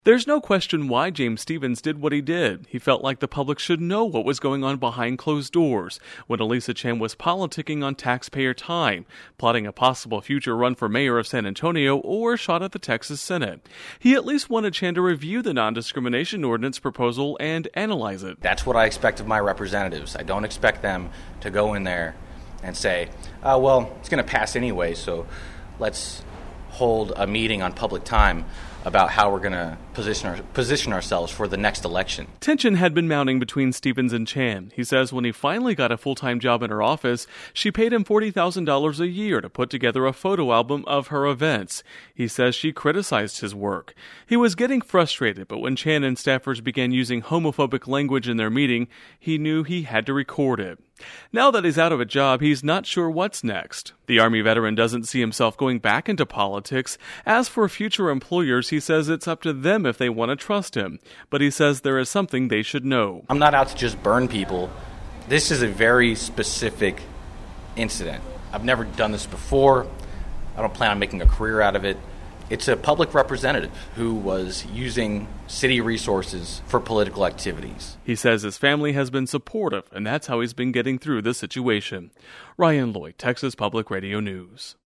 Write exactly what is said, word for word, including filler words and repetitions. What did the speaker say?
There's no question why James Stephens did what he did. He felt like the public should know what was going on behind closed doors when Elisa Chan was politicking on taxpayer time, plotting a possible future run for mayor of San Antonio or shot at the Texas Senate. He at least wanted Chan to review the non-discrimination ordinance proposal and analyze it. That's what I expect of my representatives. I don't expect them to go in there and say, uh, well, it's going to pass anyway, so let's hold a meeting on public time about how we're going to position our, position ourselves for the next election. Tension had been mounting between Stephens and Chan. He says when he finally got a full-time job in her office, she paid him forty thousand dollars a year to put together a photo album of her events. He says she criticized his work. He was getting frustrated, but when Chan and staffers began using homophobic language in their meeting, he knew he had to record it. Now that he's out of a job, he's not sure what's next. The Army veteran doesn't see himself going back into politics. As for future employers, he says it's up to them if they want to trust him. But he says there is something they should know. I'm not out to just burn people. This is a very specific incident. I've never done this before. I don't plan on making a career out of it. It's a public representative who was using city resources for political activities. He says his family has been supportive, and that's how he's been getting through the situation. Ryan Lloyd, Texas Public Radio News.